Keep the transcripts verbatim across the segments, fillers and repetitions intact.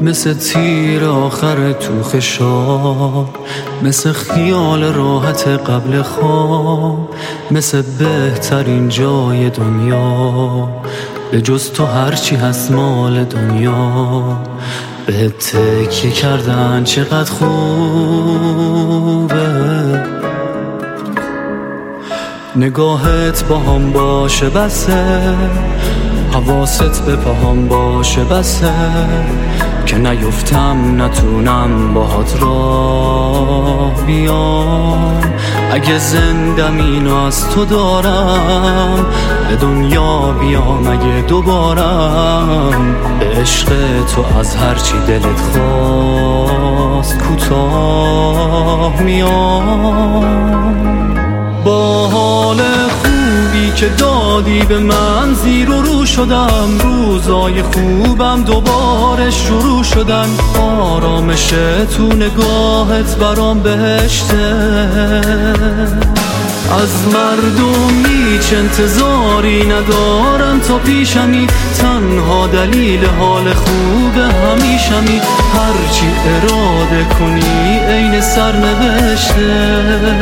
مثل تیر آخر تو خشاب، مثل خیال راحت قبل خواب، مثل بهترین جای دنیا. به جز تو هرچی هست مال دنیا. به تکیه کردن چقدر خوبه، نگاهت با هم باشه بسه، حواست به پاهام باشه بسه، که نیفتم نتونم باهات راه بیام. اگه زندم اینو از تو دارم، به دنیا بیام اگه دوبارم. به عشق تو از هرچی دلت خواست کوتاه میام. با حال خوبی که دادی به من زیر و رو شدم، روزای خوبم دوباره شروع شدن. آرامش تو نگاهت برام بهشته، از مردم هیچ انتظاری ندارم تا پیشمی. تنها دلیل حال خوب همیشمی، هرچی اراده کنی عین سرنوشته.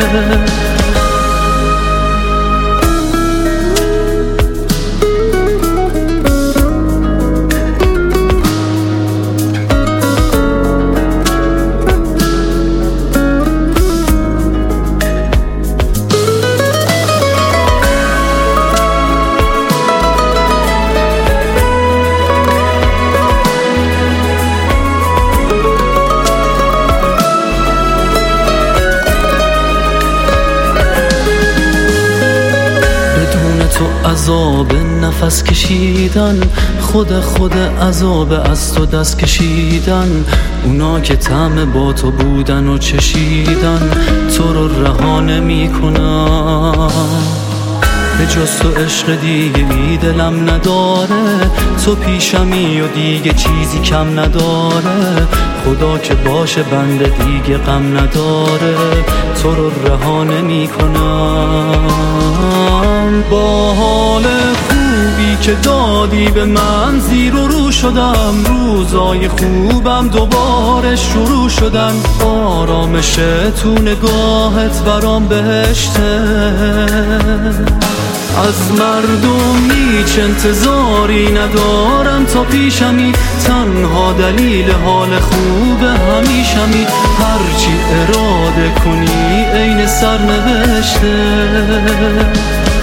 تو عذاب نفس کشیدن، خود خود عذاب از تو دست کشیدن. اونا که طعم با تو بودن و چشیدن، تو رو رها نمی کنن. به جز تو عشق دیگه بی دلم نداره، تو پیشمی و دیگه چیزی کم نداره. خدا که باشه بنده دیگه غم نداره، تو رو رها نمی کنم. با حال خوبی که دادی به من زیر و رو شدم، روزای خوبم دوباره شروع شدن. آرامش تو نگاهت برام بهشته، از مردم هیچ انتظاری ندارم تا پیشمی. تنها دلیل حال خوب همیشمی، هرچی اراده کنی عین سرنوشته.